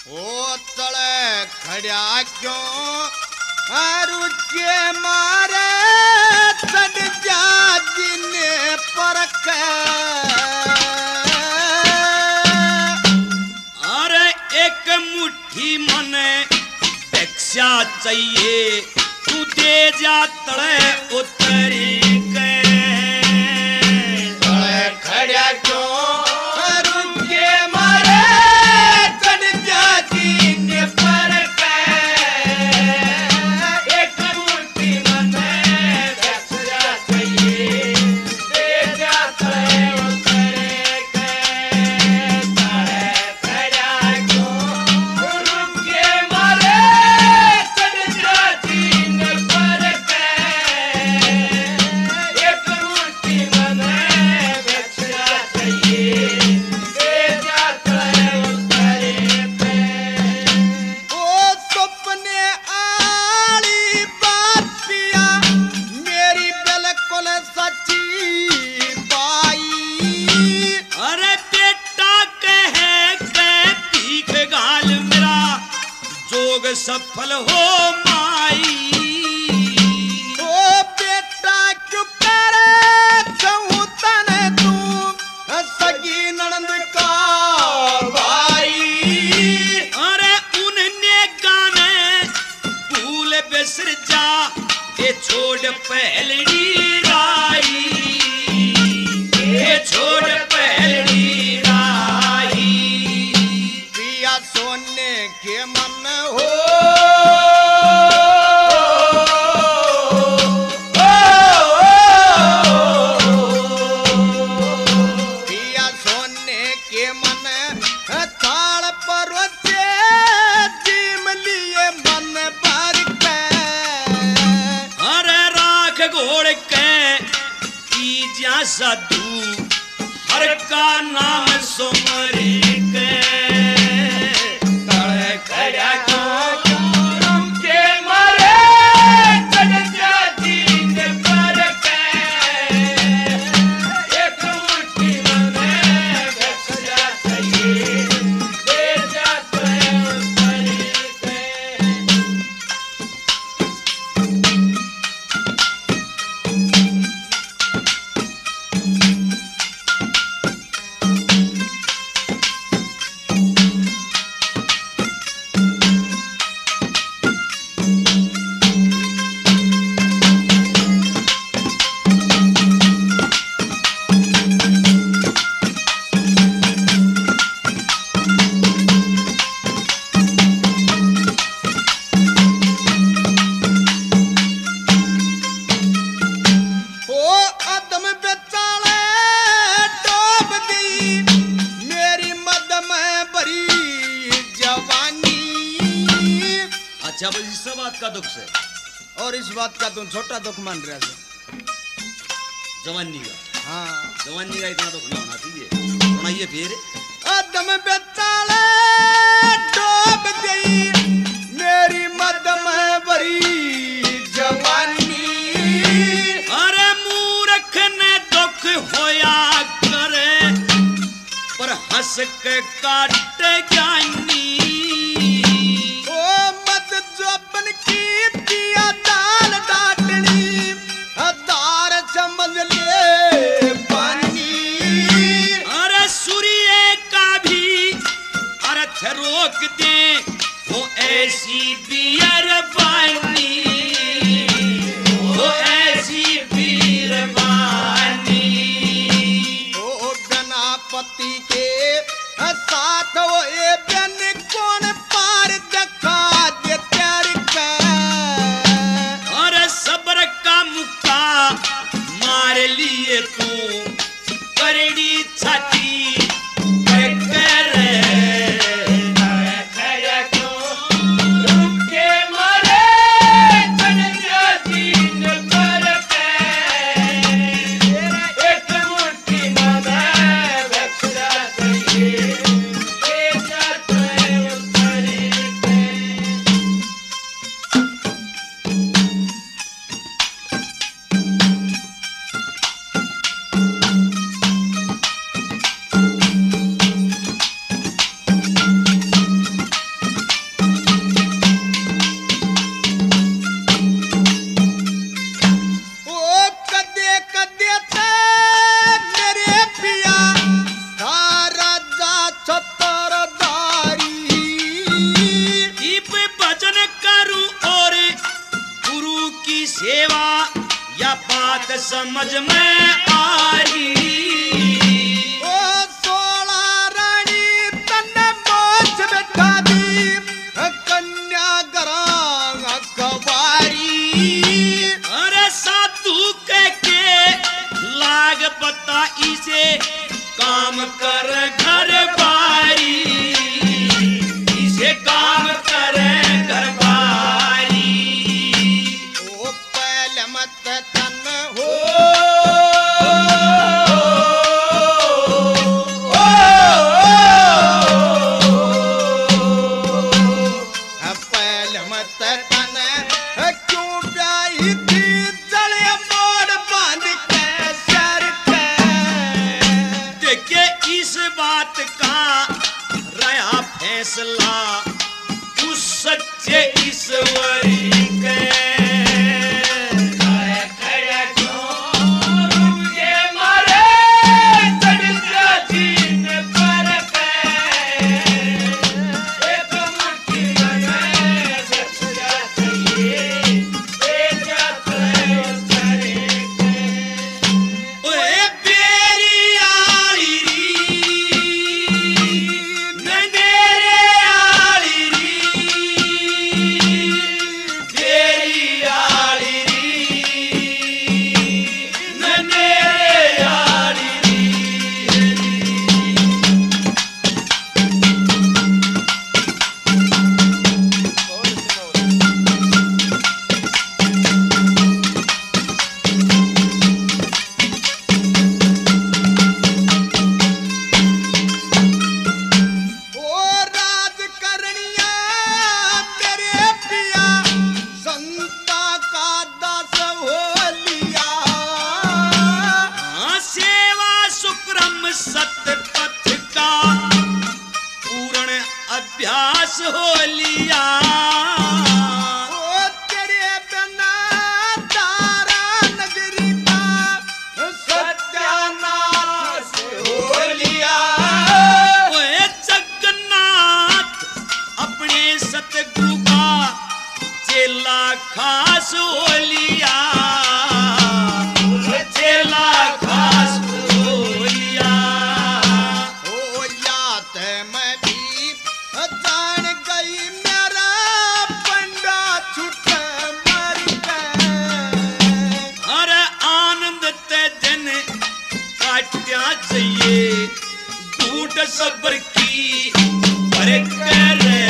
ओ तले खड़ा क्यों रुके मारे चढ़ जा जिने पर अरे एक मुट्ठी मने भिक्षा चाहिए तू दे जा तले उतरी के तले खड़ा क्यों रुके मारे चढ़ जा जिने पर एक मुट्ठी मने भिक्षा चाहिए दे जा तले उतरे के तले खड़ा क्यों रुके मारे चढ़ जा जिने पर एक मुट्ठी मने भिक्षा चाहिए दे जा तले उतरे पे ओ सपने आली बात पिया मेरी बिल्कुल सच्ची बाई अरे बेटा कहे के तीख गाल मेरा जोग सफल हो माई ओ बेटा क्यों करे कहूँ तने तू सगी ननद का भाई अरे उनने गाने भूल बिसर जा ये छोड़ पहलड़ी राई ये छोड़ पहलड़ी राई पिया सोने के मन हो पिया सोने के मन थाल पर जीम लिए मन भर के अरे राख घोड़ के कीजिया साधु हर का नाम सुमरी के तले खड़ा क्यों रुके मारे चढ़ जा जिने पर एक मुट्ठी मने भिक्षा चाहिए दे जा तले उतरे के ओ अदम बेचाले डूब गई मेरी मद में भरी जवानी अच्छा बस इस बात का दुख से और इस बात का तुम छोटा दुख मान रहे हो जवानी का हाँ जवानी का इतना दुख ना होना चाहिए सुनाइए फिर अदम बेचाले डूब गई मेरी मद में भरी जवानी अरे मूर्ख ने दुख होया करे पर हंस के काटे ज्ञानी ओ मत जोबन की पिया दाल डाटनी दार समझ ले पानी अरे सूर्य का भी अर्थ रोक दे वो ऐसी बियर बानी वो ऐसी बीर बानी ओ गणपति के साथ वो ए बन कौन पार दिखा दे तेरी का अरे सब्र का मुक्का मार लिए तू करड़ी छाती कर खड़ा क्यों रुके मारे चढ़ जा जिने पर एक मुट्ठी मने भिक्षा चाहिए दे जा बात समझ में आई। ओ सोला रानी तन्ने मोछ बैठा दी कन्या गरा कवारी। अरे साधु के लाग बता इसे काम कर घर बारी, इसे काम कर घर बारी। ओ पहले मत तन हो पहले मत तन क्यों ब्याही थी जले मोड़ बांध के सर के। देखे इस बात का रहा फैसला उस सच्चे ईश्वरी के। अभ्यास हो लिया। ओ तेरे बिना तारा नगरी का सत्यानाश हो लिया। ओए जगन्नाथ अपने सतगुरु का चेला खास हो लिया, चेला खास हो लिया। ओ याद मैं भी जान गई मेरा पंडा छुट मर गए। अरे आनंद ते दिन काट्या चाहिए झूठ सबर की पर करे